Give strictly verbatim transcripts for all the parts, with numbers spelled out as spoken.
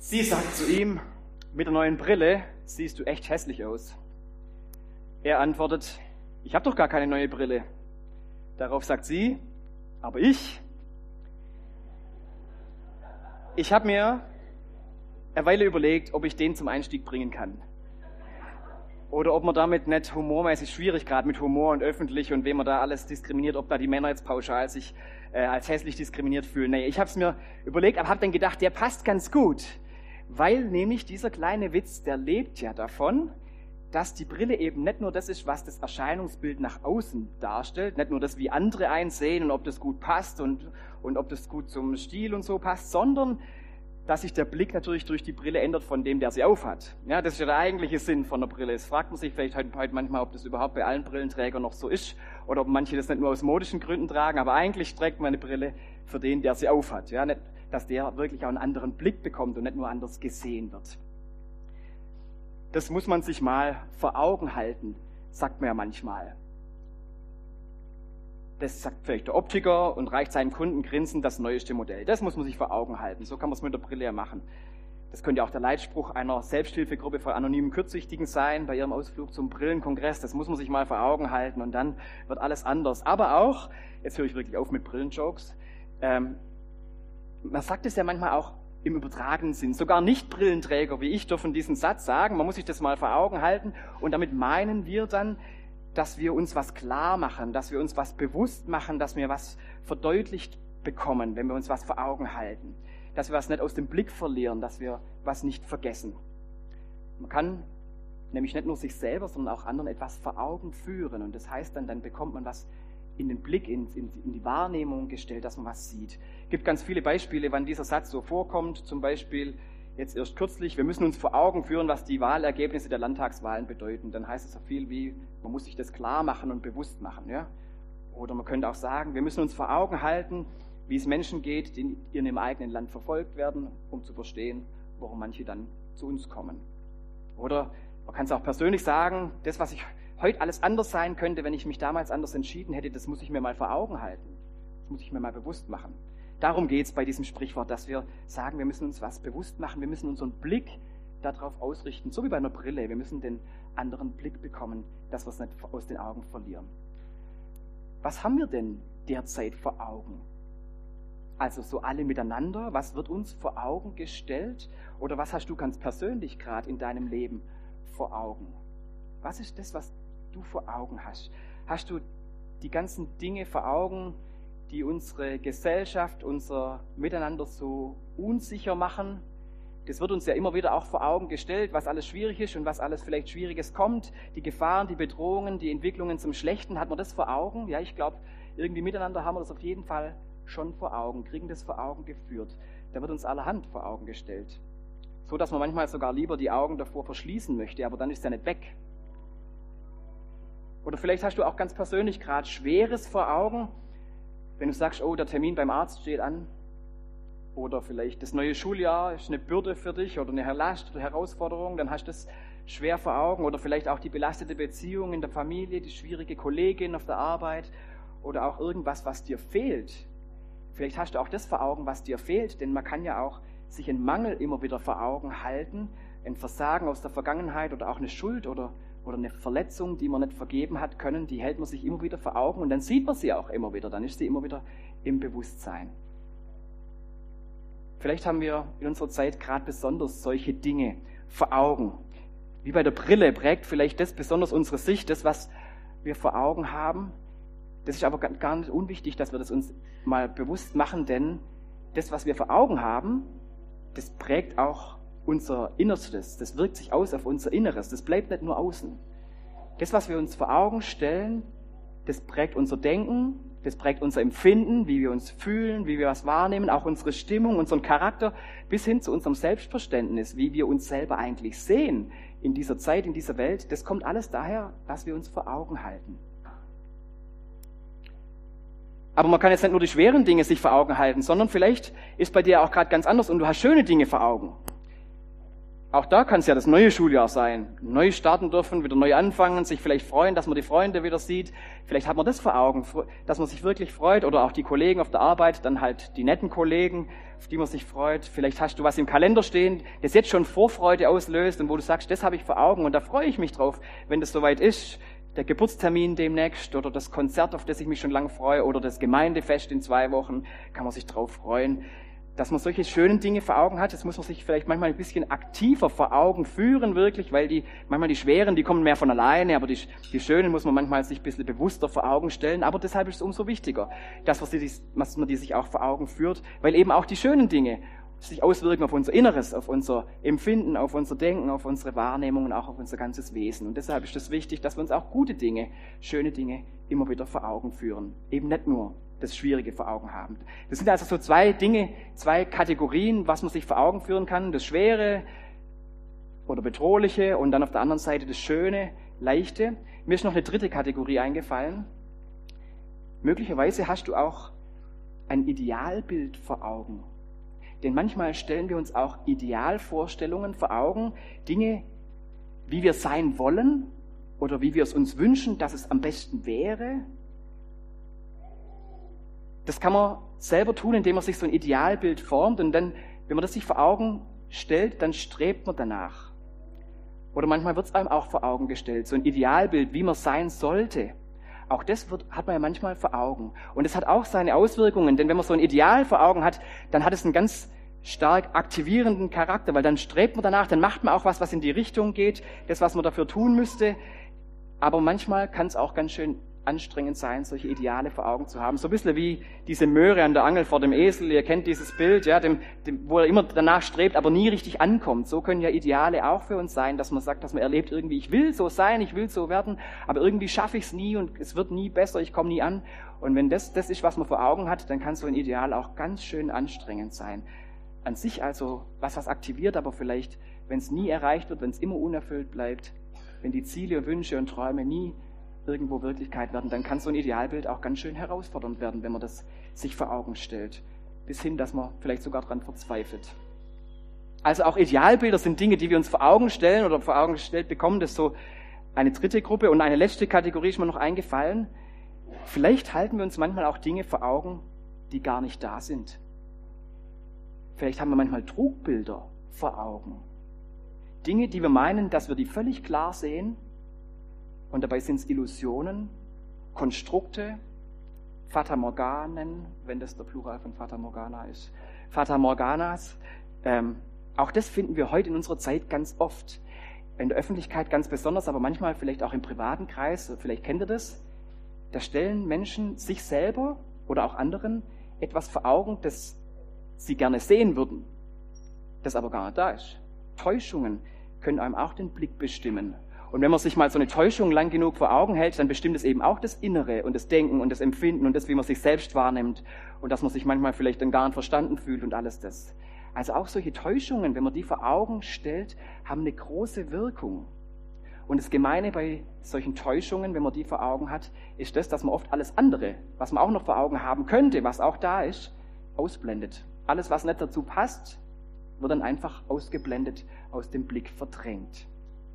Sie sagt zu ihm, mit der neuen Brille siehst du echt hässlich aus. Er antwortet, ich habe doch gar keine neue Brille. Darauf sagt sie, aber ich, ich habe mir eine Weile überlegt, ob ich den zum Einstieg bringen kann. Oder ob man damit nicht humormäßig schwierig, gerade mit Humor und öffentlich und wem man da alles diskriminiert, ob da die Männer jetzt pauschal sich äh, als hässlich diskriminiert fühlen. Nee, ich habe es mir überlegt, aber habe dann gedacht, der passt ganz gut. Weil nämlich dieser kleine Witz, der lebt ja davon, dass die Brille eben nicht nur das ist, was das Erscheinungsbild nach außen darstellt, nicht nur das, wie andere einsehen und ob das gut passt und, und ob das gut zum Stil und so passt, sondern dass sich der Blick natürlich durch die Brille ändert von dem, der sie aufhat. Ja, das ist ja der eigentliche Sinn von der Brille. Es fragt man sich vielleicht heute, heute manchmal, ob das überhaupt bei allen Brillenträgern noch so ist oder ob manche das nicht nur aus modischen Gründen tragen, aber eigentlich trägt man eine Brille für den, der sie aufhat. Ja, nicht, dass der wirklich auch einen anderen Blick bekommt und nicht nur anders gesehen wird. Das muss man sich mal vor Augen halten, sagt man ja manchmal. Das sagt vielleicht der Optiker und reicht seinem Kunden grinsend das neueste Modell. Das muss man sich vor Augen halten. So kann man es mit der Brille ja machen. Das könnte auch der Leitspruch einer Selbsthilfegruppe von anonymen Kurzsichtigen sein bei ihrem Ausflug zum Brillenkongress. Das muss man sich mal vor Augen halten und dann wird alles anders. Aber auch, jetzt höre ich wirklich auf mit Brillenjokes, ähm, man sagt es ja manchmal auch im übertragenen Sinn. Sogar Nicht-Brillenträger wie ich dürfen diesen Satz sagen. Man muss sich das mal vor Augen halten und damit meinen wir dann, dass wir uns was klar machen, dass wir uns was bewusst machen, dass wir was verdeutlicht bekommen, wenn wir uns was vor Augen halten. Dass wir was nicht aus dem Blick verlieren, dass wir was nicht vergessen. Man kann nämlich nicht nur sich selber, sondern auch anderen etwas vor Augen führen. Und das heißt dann, dann bekommt man was in den Blick, in, in, in die Wahrnehmung gestellt, dass man was sieht. Es gibt ganz viele Beispiele, wann dieser Satz so vorkommt. Zum Beispiel jetzt erst kürzlich, wir müssen uns vor Augen führen, was die Wahlergebnisse der Landtagswahlen bedeuten. Dann heißt es so viel wie, man muss sich das klar machen und bewusst machen. Ja? Oder man könnte auch sagen, wir müssen uns vor Augen halten, wie es Menschen geht, die in ihrem eigenen Land verfolgt werden, um zu verstehen, warum manche dann zu uns kommen. Oder man kann es auch persönlich sagen, das, was ich heute alles anders sein könnte, wenn ich mich damals anders entschieden hätte, das muss ich mir mal vor Augen halten. Das muss ich mir mal bewusst machen. Darum geht es bei diesem Sprichwort, dass wir sagen, wir müssen uns was bewusst machen, wir müssen unseren Blick darauf ausrichten, so wie bei einer Brille. Wir müssen den anderen Blick bekommen, dass wir es nicht aus den Augen verlieren. Was haben wir denn derzeit vor Augen? Also so alle miteinander, was wird uns vor Augen gestellt? Oder was hast du ganz persönlich gerade in deinem Leben vor Augen? Was ist das, was du vor Augen hast? Hast du die ganzen Dinge vor Augen, die unsere Gesellschaft, unser Miteinander so unsicher machen? Das wird uns ja immer wieder auch vor Augen gestellt, was alles schwierig ist und was alles vielleicht Schwieriges kommt. Die Gefahren, die Bedrohungen, die Entwicklungen zum Schlechten, hat man das vor Augen? Ja, ich glaube, irgendwie miteinander haben wir das auf jeden Fall schon vor Augen, kriegen das vor Augen geführt. Da wird uns allerhand vor Augen gestellt. So, dass man manchmal sogar lieber die Augen davor verschließen möchte, aber dann ist es ja nicht weg. Oder vielleicht hast du auch ganz persönlich gerade Schweres vor Augen, wenn du sagst, oh, der Termin beim Arzt steht an. Oder vielleicht das neue Schuljahr ist eine Bürde für dich oder eine Last oder Herausforderung, dann hast du das schwer vor Augen. Oder vielleicht auch die belastete Beziehung in der Familie, die schwierige Kollegin auf der Arbeit oder auch irgendwas, was dir fehlt. Vielleicht hast du auch das vor Augen, was dir fehlt, denn man kann ja auch sich einen Mangel immer wieder vor Augen halten, ein Versagen aus der Vergangenheit oder auch eine Schuld oder oder eine Verletzung, die man nicht vergeben hat können, die hält man sich immer wieder vor Augen und dann sieht man sie auch immer wieder, dann ist sie immer wieder im Bewusstsein. Vielleicht haben wir in unserer Zeit gerade besonders solche Dinge vor Augen. Wie bei der Brille prägt vielleicht das besonders unsere Sicht, das, was wir vor Augen haben. Das ist aber gar nicht unwichtig, dass wir das uns mal bewusst machen, denn das, was wir vor Augen haben, das prägt auch unser Innerstes, das wirkt sich aus auf unser Inneres, das bleibt nicht nur außen. Das, was wir uns vor Augen stellen, das prägt unser Denken, das prägt unser Empfinden, wie wir uns fühlen, wie wir was wahrnehmen, auch unsere Stimmung, unseren Charakter, bis hin zu unserem Selbstverständnis, wie wir uns selber eigentlich sehen in dieser Zeit, in dieser Welt. Das kommt alles daher, was wir uns vor Augen halten. Aber man kann jetzt nicht nur die schweren Dinge sich vor Augen halten, sondern vielleicht ist bei dir auch gerade ganz anders und du hast schöne Dinge vor Augen. Auch da kann es ja das neue Schuljahr sein. Neu starten dürfen, wieder neu anfangen, sich vielleicht freuen, dass man die Freunde wieder sieht. Vielleicht hat man das vor Augen, dass man sich wirklich freut. Oder auch die Kollegen auf der Arbeit, dann halt die netten Kollegen, auf die man sich freut. Vielleicht hast du was im Kalender stehen, das jetzt schon Vorfreude auslöst und wo du sagst, das habe ich vor Augen und da freue ich mich drauf, wenn das soweit ist. Der Geburtstermin demnächst oder das Konzert, auf das ich mich schon lange freue, oder das Gemeindefest in zwei Wochen, kann man sich drauf freuen. Dass man solche schönen Dinge vor Augen hat, das muss man sich vielleicht manchmal ein bisschen aktiver vor Augen führen, wirklich, weil die, manchmal die schweren, die kommen mehr von alleine, aber die, die schönen muss man manchmal sich ein bisschen bewusster vor Augen stellen, aber deshalb ist es umso wichtiger, dass man die, dass man die sich auch vor Augen führt, weil eben auch die schönen Dinge sich auswirken auf unser Inneres, auf unser Empfinden, auf unser Denken, auf unsere Wahrnehmung und auch auf unser ganzes Wesen. Und deshalb ist es wichtig, dass wir uns auch gute Dinge, schöne Dinge immer wieder vor Augen führen. Eben nicht nur das Schwierige vor Augen haben. Das sind also so zwei Dinge, zwei Kategorien, was man sich vor Augen führen kann. Das Schwere oder Bedrohliche und dann auf der anderen Seite das Schöne, Leichte. Mir ist noch eine dritte Kategorie eingefallen. Möglicherweise hast du auch ein Idealbild vor Augen. Denn manchmal stellen wir uns auch Idealvorstellungen vor Augen, Dinge, wie wir sein wollen oder wie wir es uns wünschen, dass es am besten wäre. Das kann man selber tun, indem man sich so ein Idealbild formt und dann, wenn man das sich vor Augen stellt, dann strebt man danach. Oder manchmal wird es einem auch vor Augen gestellt, so ein Idealbild, wie man sein sollte. Auch das wird, hat man ja manchmal vor Augen. Und es hat auch seine Auswirkungen, denn wenn man so ein Ideal vor Augen hat, dann hat es einen ganz stark aktivierenden Charakter, weil dann strebt man danach, dann macht man auch was, was in die Richtung geht, das, was man dafür tun müsste. Aber manchmal kann es auch ganz schön anstrengend sein, solche Ideale vor Augen zu haben. So ein bisschen wie diese Möhre an der Angel vor dem Esel. Ihr kennt dieses Bild, ja, dem, dem, wo er immer danach strebt, aber nie richtig ankommt. So können ja Ideale auch für uns sein, dass man sagt, dass man erlebt irgendwie, ich will so sein, ich will so werden, aber irgendwie schaffe ich es nie und es wird nie besser, ich komme nie an. Und wenn das das ist, was man vor Augen hat, dann kann so ein Ideal auch ganz schön anstrengend sein. An sich also was, was aktiviert, aber vielleicht, wenn es nie erreicht wird, wenn es immer unerfüllt bleibt, wenn die Ziele, Wünsche und Träume nie irgendwo Wirklichkeit werden, dann kann so ein Idealbild auch ganz schön herausfordernd werden, wenn man das sich vor Augen stellt. Bis hin, dass man vielleicht sogar daran verzweifelt. Also auch Idealbilder sind Dinge, die wir uns vor Augen stellen oder vor Augen gestellt bekommen. Das ist so eine dritte Gruppe. Und eine letzte Kategorie ist mir noch eingefallen. Vielleicht halten wir uns manchmal auch Dinge vor Augen, die gar nicht da sind. Vielleicht haben wir manchmal Trugbilder vor Augen. Dinge, die wir meinen, dass wir die völlig klar sehen, und dabei sind es Illusionen, Konstrukte, Fata Morganen, wenn das der Plural von Fata Morgana ist, Fata Morganas. Ähm, auch das finden wir heute in unserer Zeit ganz oft. In der Öffentlichkeit ganz besonders, aber manchmal vielleicht auch im privaten Kreis, vielleicht kennt ihr das. Da stellen Menschen sich selber oder auch anderen etwas vor Augen, das sie gerne sehen würden, das aber gar nicht da ist. Täuschungen können einem auch den Blick bestimmen. Und wenn man sich mal so eine Täuschung lang genug vor Augen hält, dann bestimmt es eben auch das Innere und das Denken und das Empfinden und das, wie man sich selbst wahrnimmt und dass man sich manchmal vielleicht dann gar nicht verstanden fühlt und alles das. Also auch solche Täuschungen, wenn man die vor Augen stellt, haben eine große Wirkung. Und das Gemeine bei solchen Täuschungen, wenn man die vor Augen hat, ist das, dass man oft alles andere, was man auch noch vor Augen haben könnte, was auch da ist, ausblendet. Alles, was nicht dazu passt, wird dann einfach ausgeblendet, aus dem Blick verdrängt.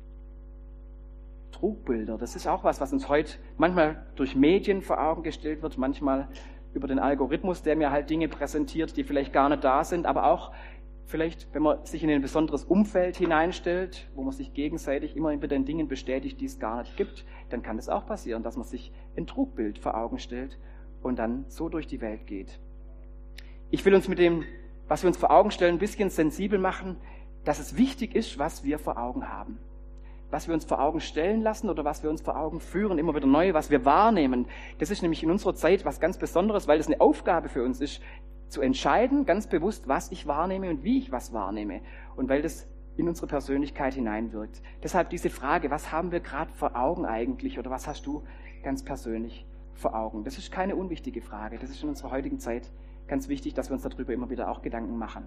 Trugbilder, das ist auch was, was uns heute manchmal durch Medien vor Augen gestellt wird, manchmal über den Algorithmus, der mir halt Dinge präsentiert, die vielleicht gar nicht da sind, aber auch vielleicht, wenn man sich in ein besonderes Umfeld hineinstellt, wo man sich gegenseitig immer wieder in Dingen bestätigt, die es gar nicht gibt, dann kann es auch passieren, dass man sich ein Trugbild vor Augen stellt und dann so durch die Welt geht. Ich will uns mit dem, was wir uns vor Augen stellen, ein bisschen sensibel machen, dass es wichtig ist, was wir vor Augen haben. Was wir uns vor Augen stellen lassen oder was wir uns vor Augen führen, immer wieder neu, was wir wahrnehmen. Das ist nämlich in unserer Zeit was ganz Besonderes, weil das eine Aufgabe für uns ist, zu entscheiden, ganz bewusst, was ich wahrnehme und wie ich was wahrnehme. Und weil das in unsere Persönlichkeit hineinwirkt. Deshalb diese Frage, was haben wir gerade vor Augen eigentlich oder was hast du ganz persönlich vor Augen? Das ist keine unwichtige Frage. Das ist in unserer heutigen Zeit ganz wichtig, dass wir uns darüber immer wieder auch Gedanken machen.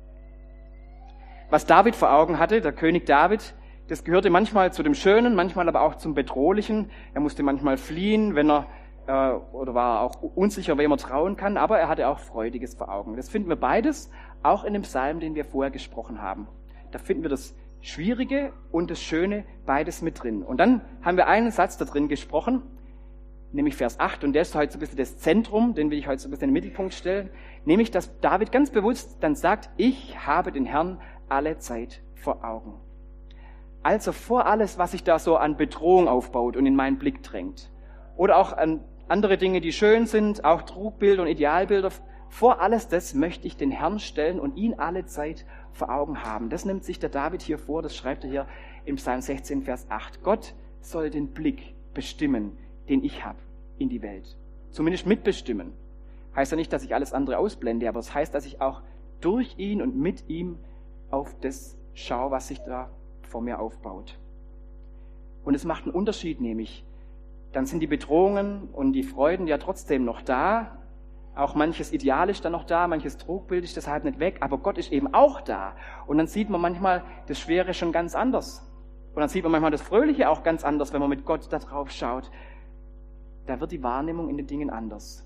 Was David vor Augen hatte, der König David, das gehörte manchmal zu dem Schönen, manchmal aber auch zum Bedrohlichen. Er musste manchmal fliehen, wenn er äh, oder war auch unsicher, wem er trauen kann, aber er hatte auch Freudiges vor Augen. Das finden wir beides, auch in dem Psalm, den wir vorher gesprochen haben. Da finden wir das Schwierige und das Schöne, beides mit drin. Und dann haben wir einen Satz da drin gesprochen, nämlich Vers acht, und der ist heute so ein bisschen das Zentrum, den will ich heute so ein bisschen in den Mittelpunkt stellen, nämlich, dass David ganz bewusst dann sagt, ich habe den Herrn alle Zeit vor Augen. Also vor alles, was sich da so an Bedrohung aufbaut und in meinen Blick drängt. Oder auch an andere Dinge, die schön sind, auch Trugbilder und Idealbilder. Vor alles das möchte ich den Herrn stellen und ihn alle Zeit vor Augen haben. Das nimmt sich der David hier vor, das schreibt er hier im Psalm sechzehn, Vers acht. Gott soll den Blick bestimmen, den ich habe in die Welt. Zumindest mitbestimmen. Heißt ja nicht, dass ich alles andere ausblende, aber es heißt, dass ich auch durch ihn und mit ihm auf das schaue, was sich da vor mir aufbaut. Und es macht einen Unterschied, nämlich, dann sind die Bedrohungen und die Freuden ja trotzdem noch da. Auch manches Ideal ist dann noch da, manches Trugbild ist deshalb nicht weg, aber Gott ist eben auch da. Und dann sieht man manchmal das Schwere schon ganz anders. Und dann sieht man manchmal das Fröhliche auch ganz anders, wenn man mit Gott da drauf schaut. Da wird die Wahrnehmung in den Dingen anders.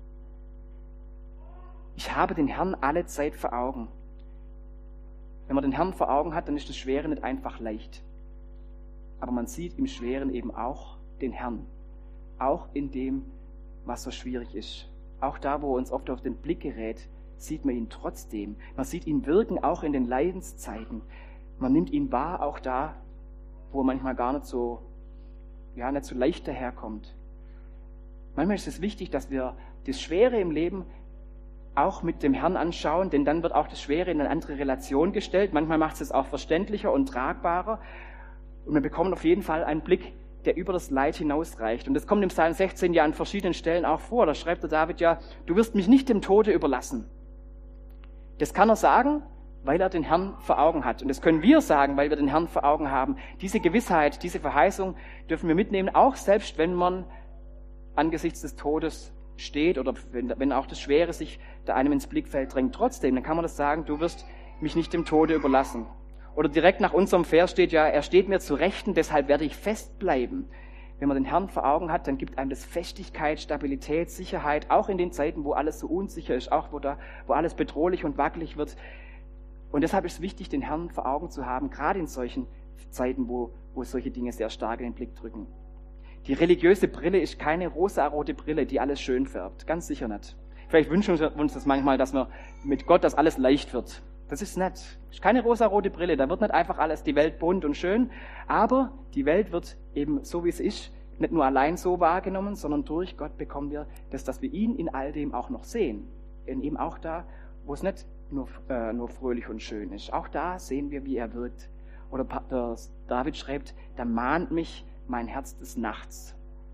Ich habe den Herrn alle Zeit vor Augen. Wenn man den Herrn vor Augen hat, dann ist das Schwere nicht einfach leicht. Aber man sieht im Schweren eben auch den Herrn. Auch in dem, was so schwierig ist. Auch da, wo er uns oft auf den Blick gerät, sieht man ihn trotzdem. Man sieht ihn wirken, auch in den Leidenszeiten. Man nimmt ihn wahr, auch da, wo er manchmal gar nicht so, ja, nicht so leicht daherkommt. Manchmal ist es wichtig, dass wir das Schwere im Leben auch mit dem Herrn anschauen, denn dann wird auch das Schwere in eine andere Relation gestellt. Manchmal macht es es auch verständlicher und tragbarer. Und wir bekommen auf jeden Fall einen Blick, der über das Leid hinausreicht. Und das kommt im Psalm sechzehn ja an verschiedenen Stellen auch vor. Da schreibt der David ja, du wirst mich nicht dem Tode überlassen. Das kann er sagen, weil er den Herrn vor Augen hat. Und das können wir sagen, weil wir den Herrn vor Augen haben. Diese Gewissheit, diese Verheißung dürfen wir mitnehmen, auch selbst wenn man angesichts des Todes steht oder wenn, wenn auch das Schwere sich da einem ins Blickfeld drängt. Trotzdem, dann kann man das sagen, du wirst mich nicht dem Tode überlassen. Oder direkt nach unserem Vers steht ja, er steht mir zu Rechten, deshalb werde ich fest bleiben. Wenn man den Herrn vor Augen hat, dann gibt einem das Festigkeit, Stabilität, Sicherheit, auch in den Zeiten, wo alles so unsicher ist, auch wo, da, wo alles bedrohlich und wackelig wird. Und deshalb ist es wichtig, den Herrn vor Augen zu haben, gerade in solchen Zeiten, wo, wo solche Dinge sehr stark in den Blick drücken. Die religiöse Brille ist keine rosarote Brille, die alles schön färbt. Ganz sicher nicht. Vielleicht wünschen wir uns das manchmal, dass wir mit Gott, dass alles leicht wird. Das ist nett. Das ist keine rosarote Brille. Da wird nicht einfach alles, die Welt bunt und schön. Aber die Welt wird eben so, wie es ist, nicht nur allein so wahrgenommen, sondern durch Gott bekommen wir das, dass wir ihn in all dem auch noch sehen. In ihm auch da, wo es nicht nur, äh, nur fröhlich und schön ist. Auch da sehen wir, wie er wirkt. Oder der David schreibt, da mahnt mich mein Herz des Nachts.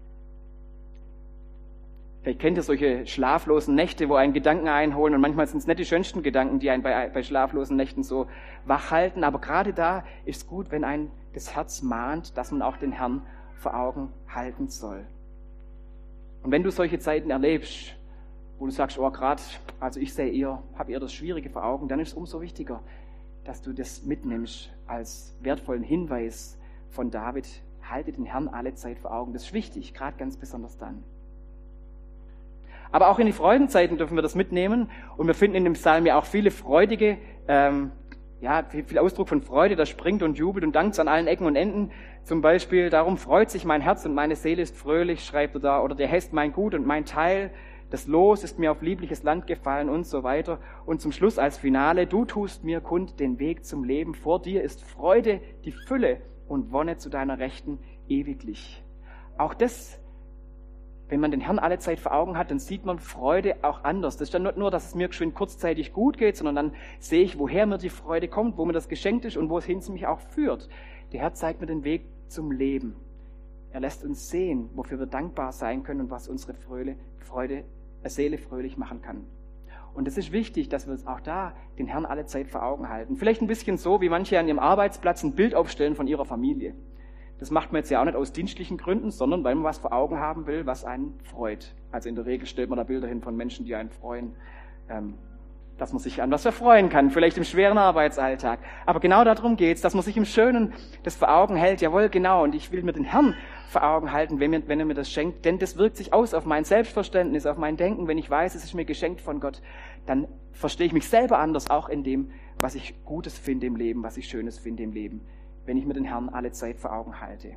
Vielleicht kennt ihr solche schlaflosen Nächte, wo einen Gedanken einholen und manchmal sind es nicht die schönsten Gedanken, die einen bei, bei schlaflosen Nächten so wach halten, aber gerade da ist es gut, wenn einen das Herz mahnt, dass man auch den Herrn vor Augen halten soll. Und wenn du solche Zeiten erlebst, wo du sagst, oh gerade, also ich sehe ihr, habe ihr das Schwierige vor Augen, dann ist es umso wichtiger, dass du das mitnimmst als wertvollen Hinweis von David. Halte den Herrn alle Zeit vor Augen. Das ist wichtig, gerade ganz besonders dann. Aber auch in die Freudenzeiten dürfen wir das mitnehmen. Und wir finden in dem Psalm ja auch viele freudige, ähm, ja, viel, viel Ausdruck von Freude, da springt und jubelt und dankt an allen Ecken und Enden. Zum Beispiel, darum freut sich mein Herz und meine Seele ist fröhlich, schreibt er da. Oder der Herr ist mein Gut und mein Teil. Das Los ist mir auf liebliches Land gefallen und so weiter. Und zum Schluss als Finale, du tust mir kund den Weg zum Leben. Vor dir ist Freude, die Fülle und Wonne zu deiner Rechten ewiglich. Auch das, wenn man den Herrn alle Zeit vor Augen hat, dann sieht man Freude auch anders. Das ist dann nicht nur, dass es mir schön kurzzeitig gut geht, sondern dann sehe ich, woher mir die Freude kommt, wo mir das geschenkt ist und wo es hin mich auch führt. Der Herr zeigt mir den Weg zum Leben. Er lässt uns sehen, wofür wir dankbar sein können und was unsere Freude, Freude, Seele fröhlich machen kann. Und es ist wichtig, dass wir uns auch da den Herrn alle Zeit vor Augen halten. Vielleicht ein bisschen so, wie manche an ihrem Arbeitsplatz ein Bild aufstellen von ihrer Familie. Das macht man jetzt ja auch nicht aus dienstlichen Gründen, sondern weil man was vor Augen haben will, was einen freut. Also in der Regel stellt man da Bilder hin von Menschen, die einen freuen, ähm, dass man sich an was erfreuen kann, vielleicht im schweren Arbeitsalltag. Aber genau darum geht's, dass man sich im Schönen das vor Augen hält. Jawohl, genau. Und ich will mir den Herrn vor Augen halten, wenn, mir, wenn er mir das schenkt. Denn das wirkt sich aus auf mein Selbstverständnis, auf mein Denken. Wenn ich weiß, es ist mir geschenkt von Gott, dann verstehe ich mich selber anders, auch in dem, was ich Gutes finde im Leben, was ich Schönes finde im Leben, wenn ich mir den Herrn alle Zeit vor Augen halte.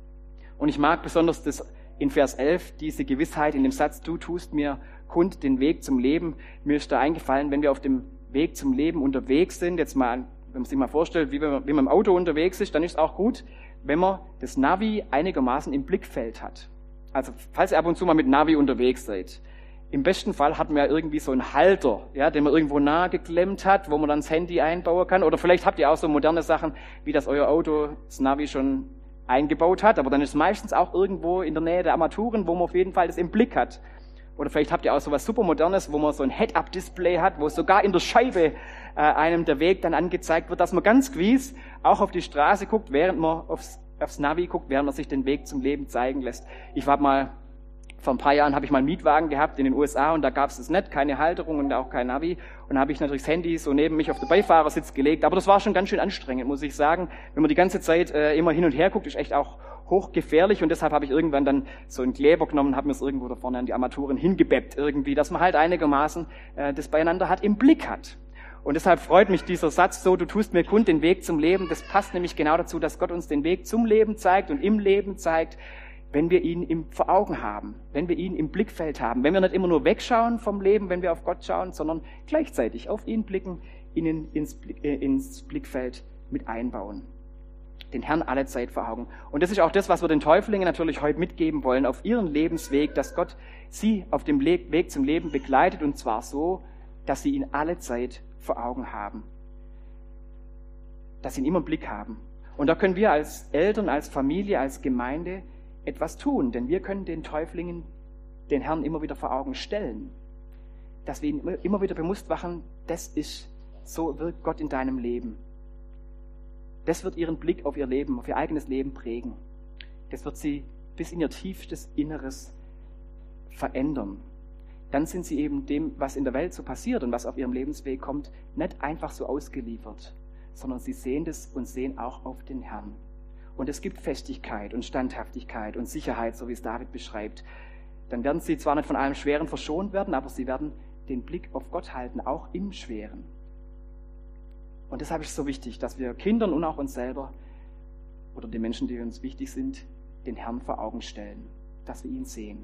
Und ich mag besonders das in Vers elf, diese Gewissheit in dem Satz, du tust mir kund den Weg zum Leben. Mir ist da eingefallen, wenn wir auf dem Weg zum Leben unterwegs sind, jetzt mal, wenn man sich mal vorstellt, wie man, wie man im Auto unterwegs ist, dann ist es auch gut, wenn man das Navi einigermaßen im Blickfeld hat. Also, falls ihr ab und zu mal mit Navi unterwegs seid. Im besten Fall hat man ja irgendwie so einen Halter, ja, den man irgendwo nahe geklemmt hat, wo man dann das Handy einbauen kann. Oder vielleicht habt ihr auch so moderne Sachen, wie das euer Auto das Navi schon eingebaut hat. Aber dann ist es meistens auch irgendwo in der Nähe der Armaturen, wo man auf jeden Fall das im Blick hat. Oder vielleicht habt ihr auch so was Supermodernes, wo man so ein Head-Up-Display hat, wo sogar in der Scheibe äh, einem der Weg dann angezeigt wird, dass man ganz gewiss auch auf die Straße guckt, während man aufs, aufs Navi guckt, während man sich den Weg zum Leben zeigen lässt. Ich war mal, vor ein paar Jahren habe ich mal einen Mietwagen gehabt in den U S A und da gab es das nicht, keine Halterung und auch kein Navi. Und da habe ich natürlich das Handy so neben mich auf den Beifahrersitz gelegt. Aber das war schon ganz schön anstrengend, muss ich sagen. Wenn man die ganze Zeit äh, immer hin und her guckt, ist echt auch hochgefährlich. Und deshalb habe ich irgendwann dann so einen Kleber genommen und habe mir es irgendwo da vorne an die Armaturen hingebeppt irgendwie, dass man halt einigermaßen äh, das beieinander hat, im Blick hat. Und deshalb freut mich dieser Satz so, du tust mir kund den Weg zum Leben. Das passt nämlich genau dazu, dass Gott uns den Weg zum Leben zeigt und im Leben zeigt, wenn wir ihn im, vor Augen haben, wenn wir ihn im Blickfeld haben, wenn wir nicht immer nur wegschauen vom Leben, wenn wir auf Gott schauen, sondern gleichzeitig auf ihn blicken, ihn ins, äh, ins Blickfeld mit einbauen. Den Herrn alle Zeit vor Augen. Und das ist auch das, was wir den Täuflingen natürlich heute mitgeben wollen, auf ihren Lebensweg, dass Gott sie auf dem Weg zum Leben begleitet, und zwar so, dass sie ihn alle Zeit vor Augen haben. Dass sie ihn immer im Blick haben. Und da können wir als Eltern, als Familie, als Gemeinde etwas tun, denn wir können den Täuflingen den Herrn immer wieder vor Augen stellen. Dass wir ihnen immer wieder bewusst machen, das ist, so wirkt Gott in deinem Leben. Das wird ihren Blick auf ihr Leben, auf ihr eigenes Leben prägen. Das wird sie bis in ihr tiefstes Inneres verändern. Dann sind sie eben dem, was in der Welt so passiert und was auf ihrem Lebensweg kommt, nicht einfach so ausgeliefert, sondern sie sehen das und sehen auch auf den Herrn. Und es gibt Festigkeit und Standhaftigkeit und Sicherheit, so wie es David beschreibt. Dann werden sie zwar nicht von allem Schweren verschont werden, aber sie werden den Blick auf Gott halten, auch im Schweren. Und deshalb ist es so wichtig, dass wir Kindern und auch uns selber oder den Menschen, die uns wichtig sind, den Herrn vor Augen stellen, dass wir ihn sehen.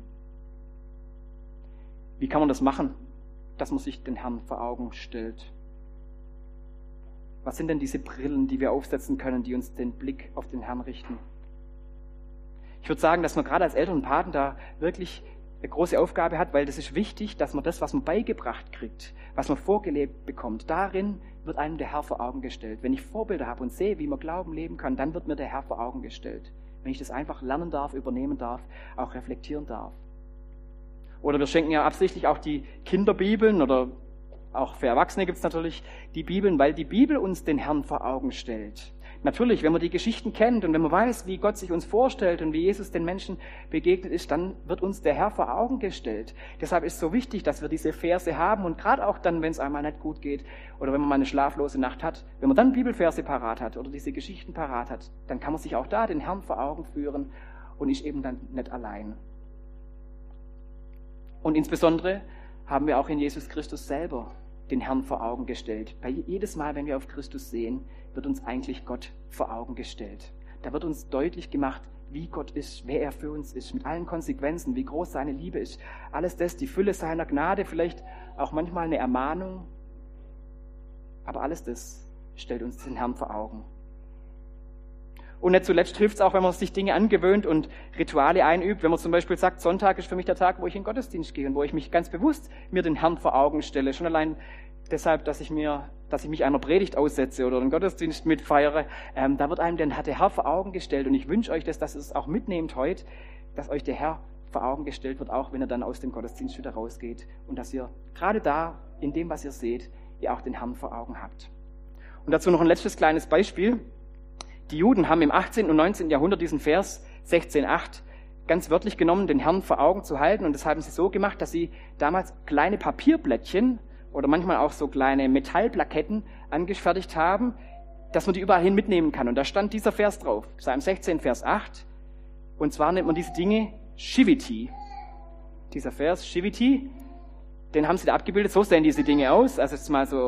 Wie kann man das machen, dass man sich den Herrn vor Augen stellt? Was sind denn diese Brillen, die wir aufsetzen können, die uns den Blick auf den Herrn richten? Ich würde sagen, dass man gerade als Eltern und Paten da wirklich eine große Aufgabe hat, weil das ist wichtig, dass man das, was man beigebracht kriegt, was man vorgelebt bekommt, darin wird einem der Herr vor Augen gestellt. Wenn ich Vorbilder habe und sehe, wie man Glauben leben kann, dann wird mir der Herr vor Augen gestellt. Wenn ich das einfach lernen darf, übernehmen darf, auch reflektieren darf. Oder wir schenken ja absichtlich auch die Kinderbibeln oder auch für Erwachsene gibt es natürlich die Bibeln, weil die Bibel uns den Herrn vor Augen stellt. Natürlich, wenn man die Geschichten kennt und wenn man weiß, wie Gott sich uns vorstellt und wie Jesus den Menschen begegnet ist, dann wird uns der Herr vor Augen gestellt. Deshalb ist es so wichtig, dass wir diese Verse haben und gerade auch dann, wenn es einmal nicht gut geht oder wenn man mal eine schlaflose Nacht hat, wenn man dann Bibelverse parat hat oder diese Geschichten parat hat, dann kann man sich auch da den Herrn vor Augen führen und ist eben dann nicht allein. Und insbesondere haben wir auch in Jesus Christus selber den Herrn vor Augen gestellt. Bei jedes Mal, wenn wir auf Christus sehen, wird uns eigentlich Gott vor Augen gestellt. Da wird uns deutlich gemacht, wie Gott ist, wer er für uns ist, mit allen Konsequenzen, wie groß seine Liebe ist. Alles das, die Fülle seiner Gnade, vielleicht auch manchmal eine Ermahnung. Aber alles das stellt uns den Herrn vor Augen. Und nicht zuletzt hilft es auch, wenn man sich Dinge angewöhnt und Rituale einübt. Wenn man zum Beispiel sagt, Sonntag ist für mich der Tag, wo ich in den Gottesdienst gehe und wo ich mich ganz bewusst mir den Herrn vor Augen stelle. Schon allein deshalb, dass ich mir, dass ich mich einer Predigt aussetze oder einen Gottesdienst mitfeiere. Ähm, da wird einem der Herr vor Augen gestellt. Und ich wünsche euch das, dass ihr es auch mitnehmt heute, dass euch der Herr vor Augen gestellt wird, auch wenn ihr dann aus dem Gottesdienst wieder rausgeht. Und dass ihr gerade da, in dem, was ihr seht, ihr auch den Herrn vor Augen habt. Und dazu noch ein letztes kleines Beispiel. Die Juden haben im achtzehnten und neunzehnten Jahrhundert diesen Vers sechzehn acht ganz wörtlich genommen, den Herrn vor Augen zu halten. Und das haben sie so gemacht, dass sie damals kleine Papierblättchen oder manchmal auch so kleine Metallplaketten angefertigt haben, dass man die überall hin mitnehmen kann. Und da stand dieser Vers drauf, Psalm sechzehn, Vers acht. Und zwar nennt man diese Dinge Shiviti. Dieser Vers Shiviti, den haben sie da abgebildet. So sehen diese Dinge aus. Also jetzt mal so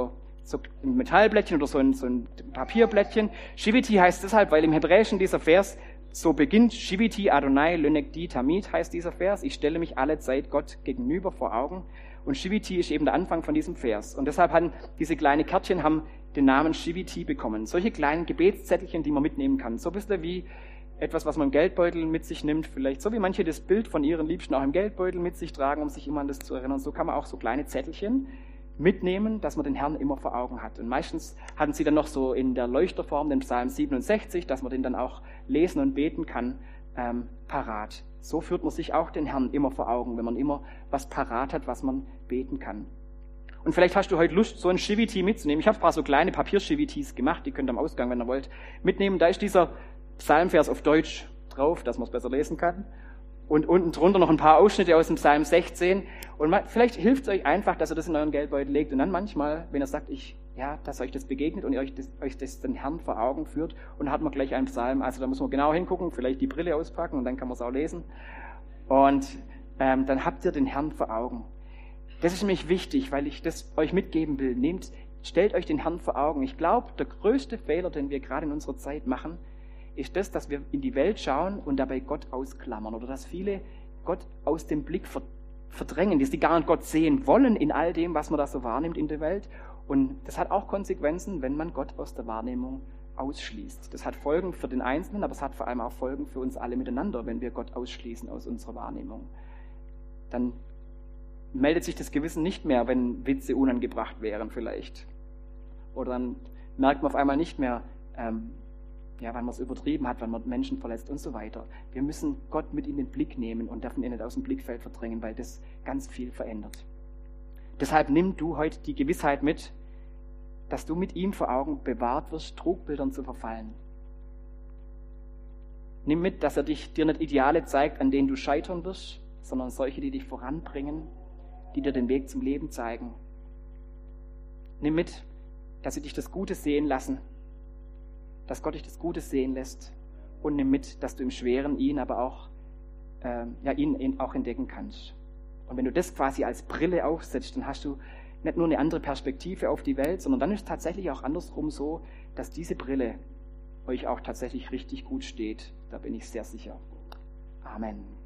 so ein Metallblättchen oder so ein, so ein Papierblättchen. Shiviti heißt deshalb, weil im Hebräischen dieser Vers so beginnt. Shiviti Adonai Lönekdi Tamid heißt dieser Vers. Ich stelle mich alle Zeit Gott gegenüber vor Augen. Und Shiviti ist eben der Anfang von diesem Vers. Und deshalb haben diese kleinen Kärtchen haben den Namen Shiviti bekommen. Solche kleinen Gebetszettelchen, die man mitnehmen kann. So ein bisschen wie etwas, was man im Geldbeutel mit sich nimmt. Vielleicht so wie manche das Bild von ihren Liebsten auch im Geldbeutel mit sich tragen, um sich immer an das zu erinnern. So kann man auch so kleine Zettelchen mitnehmen, dass man den Herrn immer vor Augen hat. Und meistens hatten sie dann noch so in der Leuchterform den Psalm siebenundsechzig, dass man den dann auch lesen und beten kann, ähm, parat. So führt man sich auch den Herrn immer vor Augen, wenn man immer was parat hat, was man beten kann. Und vielleicht hast du heute Lust, so ein Shiviti mitzunehmen. Ich habe ein paar so kleine Papierschivitis gemacht, die könnt ihr am Ausgang, wenn ihr wollt, mitnehmen. Da ist dieser Psalmvers auf Deutsch drauf, dass man es besser lesen kann. Und unten drunter noch ein paar Ausschnitte aus dem Psalm sechzehn. Und mal, vielleicht hilft es euch einfach, dass ihr das in euren Geldbeutel legt. Und dann manchmal, wenn ihr sagt, ich, ja, dass euch das begegnet und ihr euch das, euch das den Herrn vor Augen führt, und hat man gleich einen Psalm. Also da muss man genau hingucken, vielleicht die Brille auspacken und dann kann man es auch lesen. Und ähm, dann habt ihr den Herrn vor Augen. Das ist nämlich wichtig, weil ich das euch mitgeben will. Nehmt, stellt euch den Herrn vor Augen. Ich glaube, der größte Fehler, den wir gerade in unserer Zeit machen, ist das, dass wir in die Welt schauen und dabei Gott ausklammern. Oder dass viele Gott aus dem Blick verdrängen, dass die gar nicht Gott sehen wollen in all dem, was man da so wahrnimmt in der Welt. Und das hat auch Konsequenzen, wenn man Gott aus der Wahrnehmung ausschließt. Das hat Folgen für den Einzelnen, aber es hat vor allem auch Folgen für uns alle miteinander, wenn wir Gott ausschließen aus unserer Wahrnehmung. Dann meldet sich das Gewissen nicht mehr, wenn Witze unangebracht wären vielleicht. Oder dann merkt man auf einmal nicht mehr, ähm, ja, wann man es übertrieben hat, wann man Menschen verletzt und so weiter. Wir müssen Gott mit in den Blick nehmen und dürfen ihn nicht aus dem Blickfeld verdrängen, weil das ganz viel verändert. Deshalb nimm du heute die Gewissheit mit, dass du mit ihm vor Augen bewahrt wirst, Trugbildern zu verfallen. Nimm mit, dass er dich, dir nicht Ideale zeigt, an denen du scheitern wirst, sondern solche, die dich voranbringen, die dir den Weg zum Leben zeigen. Nimm mit, dass sie dich das Gute sehen lassen, dass Gott dich das Gute sehen lässt, und nimm mit, dass du im Schweren ihn aber auch, äh, ja, ihn, ihn auch entdecken kannst. Und wenn du das quasi als Brille aufsetzt, dann hast du nicht nur eine andere Perspektive auf die Welt, sondern dann ist es tatsächlich auch andersrum so, dass diese Brille euch auch tatsächlich richtig gut steht. Da bin ich sehr sicher. Amen.